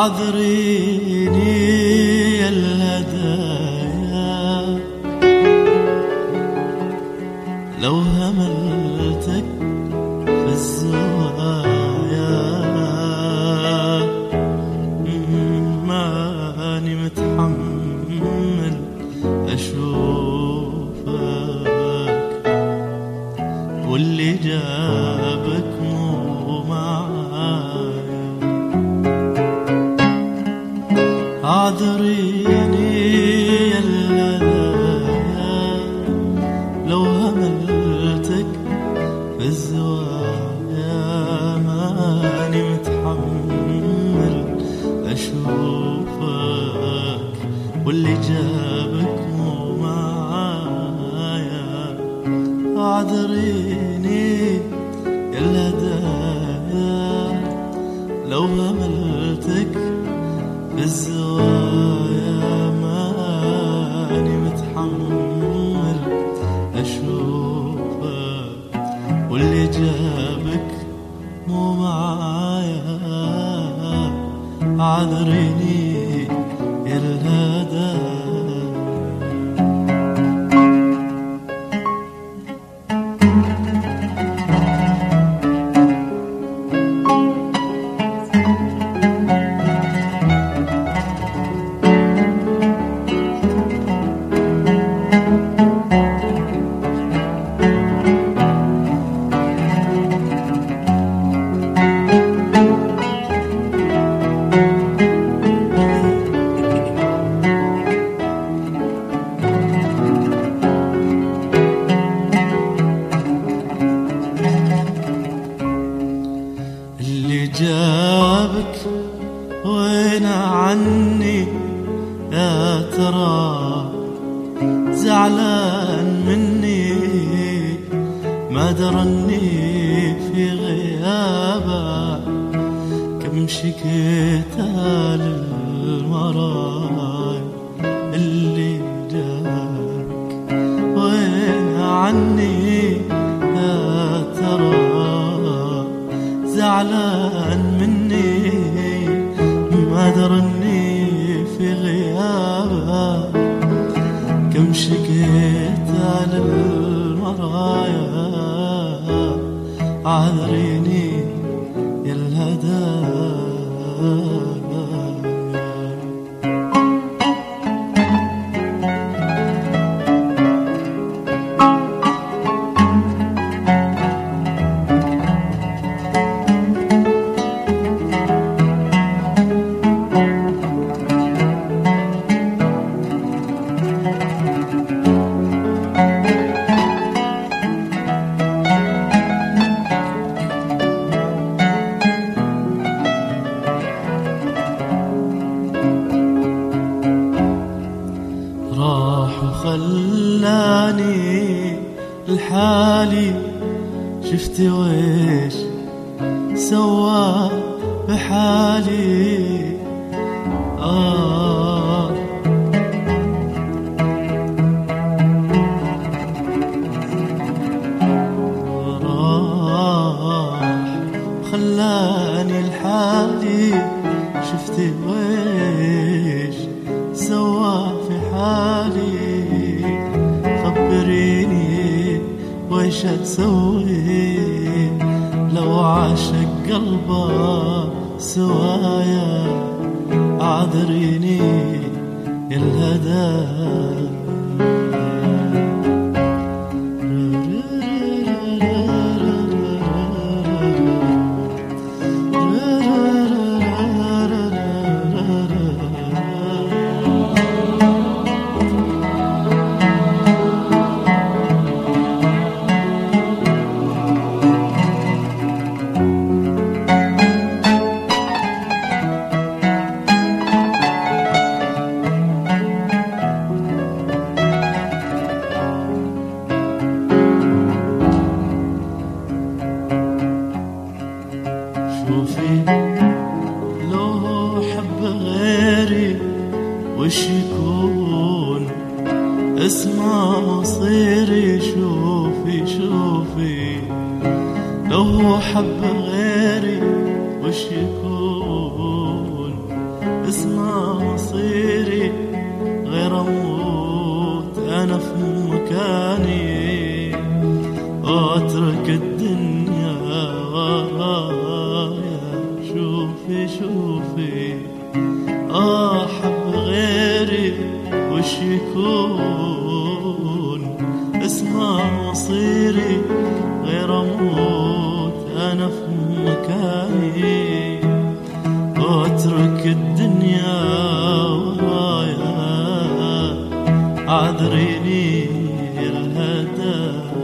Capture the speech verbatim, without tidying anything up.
عذريني يا الهدايا لو هملتك في الزوايا، ماني متحمل أشوفك واللي جابك مو معايا. عذريني يا الهدايا لو هملتك في الزوايا، ماني متحمل أشوفك واللي جابك مو معايا. عذريني يا الهدايا لو هملتك في الزوايا، ماني متحمل أشوفك واللي جابك مو معايا. عذريني يا الهدايا. جابك وين عني يا ترى؟ زعلان مني ما درني في غيابك، كم شكيت للمراي اللي جابك. وين عني يا ترى؟ زعلان مني ما درني في غيابك، كم شكيت على المرايا. عذريني يا الهدايا. راح وخلاني لحالي، شفت ويش سوى بحالي. آه راح وخلاني لحالي، شفت ويش سوى في حالي. خبريني ويش أتسوي لو عاشق قلبه سوايا. عذريني يا الهدايا. شوفي لو حب غيري وش يكون اسمع مصيري. شوفي شوفي لو حب غيري وش يكون أنا في مكاني وأترك الدنيا ورايا. شوفي شوفي أحب غيري وش يكون اسمع مصيري غير أموت أنا في مكاني وأترك الدنيا ورايا. عذريني الهدى